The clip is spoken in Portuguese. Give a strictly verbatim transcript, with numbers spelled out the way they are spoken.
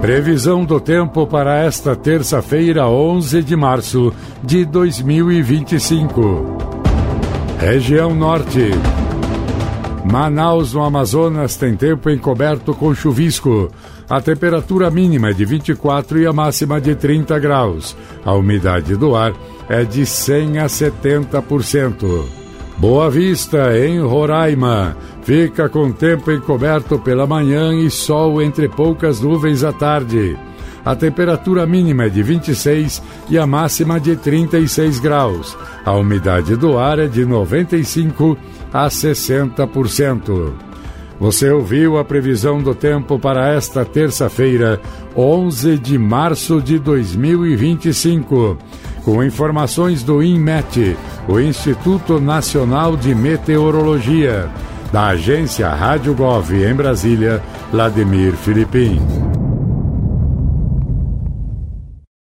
Previsão do tempo para esta terça-feira, onze de março de dois mil e vinte e cinco. Região Norte. Manaus, no Amazonas, tem tempo encoberto com chuvisco. A temperatura mínima é de vinte e quatro e a máxima de trinta graus. A umidade do ar é de cem a setenta por cento. Boa Vista, em Roraima, fica com tempo encoberto pela manhã e sol entre poucas nuvens à tarde. A temperatura mínima é de vinte e seis e a máxima de trinta e seis graus. A umidade do ar é de noventa e cinco a sessenta por cento. Você ouviu a previsão do tempo para esta terça-feira, onze de março de dois mil e vinte e cinco. Com informações do INMET, o Instituto Nacional de Meteorologia. Da agência Rádio Gov em Brasília, Vladimir Filipim.